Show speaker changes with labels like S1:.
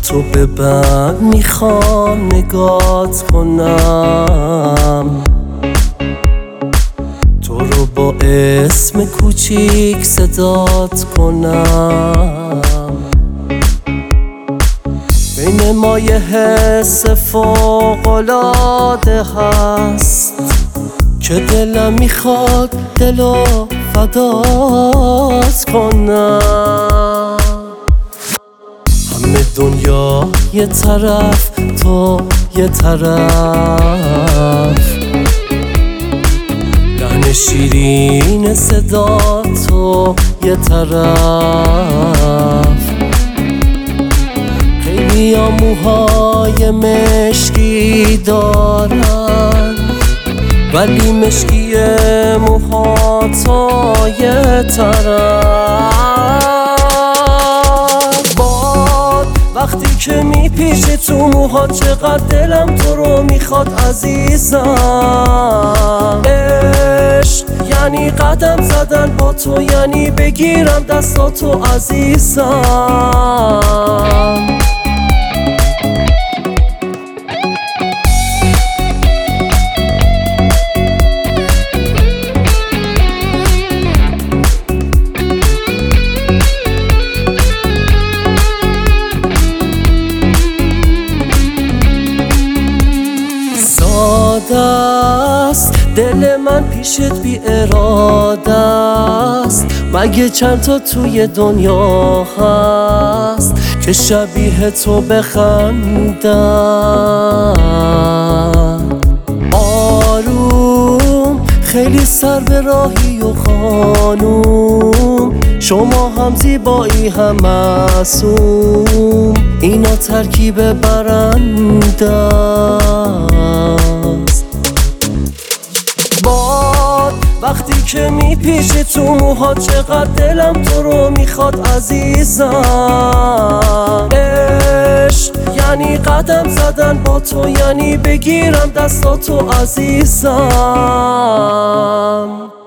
S1: تو ببند میخوام نگات کنم، تو رو با اسم کوچیک صدات کنم. بین ما یه حس فوق‌العاده هست که دلم میخواد دلو فدات کنم. همه دنیا یه طرف، تو یه طرف، لحن شیرین صدا تو یه طرف. خیلی ها موهای مشکی دارن ولی مشکی موها تا یه طرف. باد وقتی که میپیچه تو موها چقدر دلم تو رو میخواد عزیزم. عشق یعنی قدم زدن با تو، یعنی بگیرم دستاتو عزیزم. است دل من پیشت بی اراده است، مگه چند تا توی دنیا هست که شبیه تو بخندن. آروم خیلی سر به راهی و خانوم، شما هم زیبایی هم معصوم، اینا ترکیب برنده است. باد وقتی که میپیچه تو موها چقدر دلم تو رو میخواد عزیزم. عشق یعنی قدم زدن با تو، یعنی بگیرم دستاتو عزیزم.